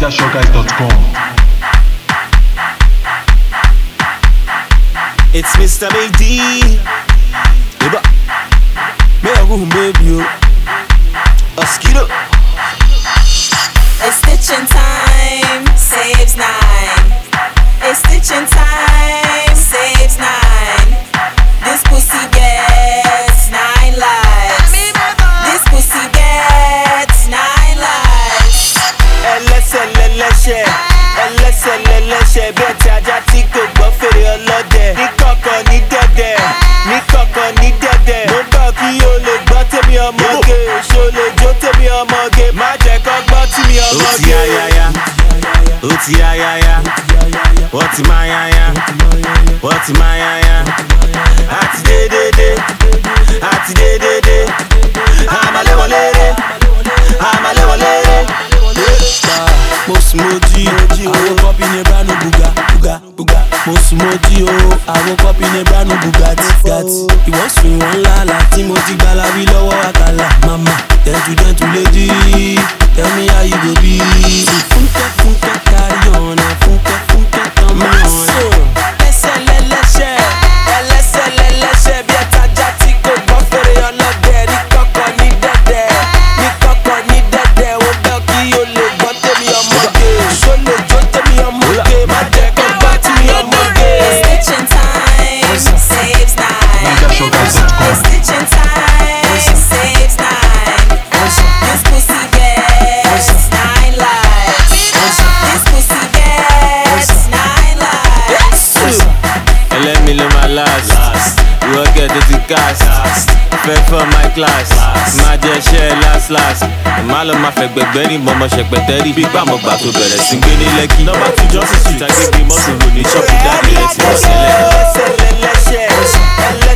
NigerShowGuys.com. It's Mr. Mady. Eba. Me a go baby you. A skidoo. It's stitching time, saves 9. It's stitching time, saves 9. This pussy gets 9 lives. This pussy gets 9 lives. Ẹlẹ́sẹ̀ bí ẹ̀tì ajá tí kò gbọ́ fèrè ọlọ́dẹ. Ní kọ̀kọ̀ ní dẹ̀dẹ̀. Mo gbọ́ kí o lè gbọ́ tèmi ọmọge. Ṣo lè jó tèmi ọmọge. Má jẹ́ kó gbọ́ tí mi ọmọge. Ó ti yáyáyá. Wọ́n ti máa yáyá. Àti dédédé. Àmàléwọléré. Mosumoji, àwọn kọ́pì ní brand buga. Mosumoji o, àwọn kọ́pì ní brand Bugatti. Ìwọ́n sùn ìwọ̀n ńlá láti mo ti gbala wí lọ́wọ́ àkàlà. Mama, dentu lady, tell me how you go be. Fúnkẹ́ carry on, fúnkẹ́ tán mi on. Ẹlẹ́sẹ̀ bí ẹ̀tajà tí kò gbọ́ fèrè ọlọ́dẹ. Ní kọ́kọ́ ní dẹ̀dẹ̀, wọ́n bẹ́ kí o lè gbọ́ tèmi ọmọge. Ṣó lè jó tèmi ọmọge, má jẹ́ kó gbọ́ tí mi ọmọge. It's stitching time, saves 9. NigerShowGuys.com. It's stitching time, saves 9. This pussy gets 9 lives. This pussy gets 9 lives. Ẹlẹ́mi ló máa last. Ìwọ kẹ̀tẹ́ ti cast. Fẹ́ fọ́ my class. Má jẹ́ iṣẹ́ last. Má lọ máa fẹ́ gbẹ̀gbẹ́ ní mọ́mọ́ ṣẹpẹtẹ́rì. Bí gbàmọ̀gbà tó bẹ̀rẹ̀ sí gbé ní Lẹ́kì. Nọ́mbà 2 Johnson Street agbègbè mọ́tò lò ní ṣọ́ọ̀bù dáàbì rẹ̀ ti wọ̀ sílẹ̀.